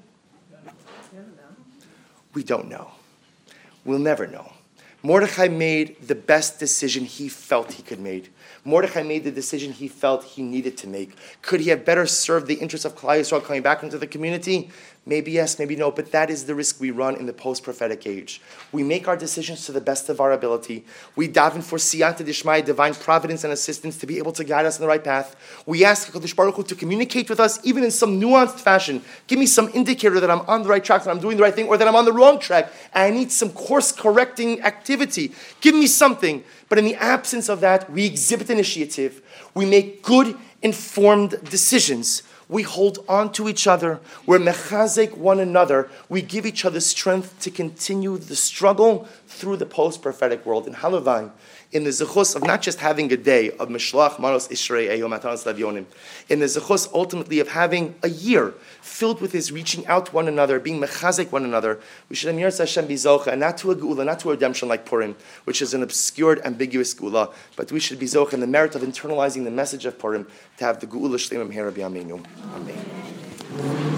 We don't know. We'll never know. Mordechai made the best decision he felt he could make. Mordechai made the decision he felt he needed to make. Could he have better served the interests of Klal Yisrael coming back into the community? Maybe yes, maybe no, but that is the risk we run in the post-prophetic age. We make our decisions to the best of our ability. We daven for siyata d'shmaya, divine providence and assistance to be able to guide us in the right path. We ask HaKadosh Baruch Hu to communicate with us even in some nuanced fashion. Give me some indicator that I'm on the right track, that I'm doing the right thing, or that I'm on the wrong track, and I need some course-correcting activity. Give me something. But in the absence of that, we exhibit initiative. We make good, informed decisions. We hold on to each other. We're mechazek one another. We give each other strength to continue the struggle through the post-prophetic world. In Halavai, in the zechus of not just having a day of Mishloach Manos Ishrei Eyo Matanos Levyonim, in the zechus ultimately of having a year filled with his reaching out to one another, being mechazek one another, we should amir Hashem bizocha, and not to a geula, not to a redemption like Purim, which is an obscured, ambiguous geula, but we should be zocha in the merit of internalizing the message of Purim to have the geula shleimah here Rabbi Aminu. Amen.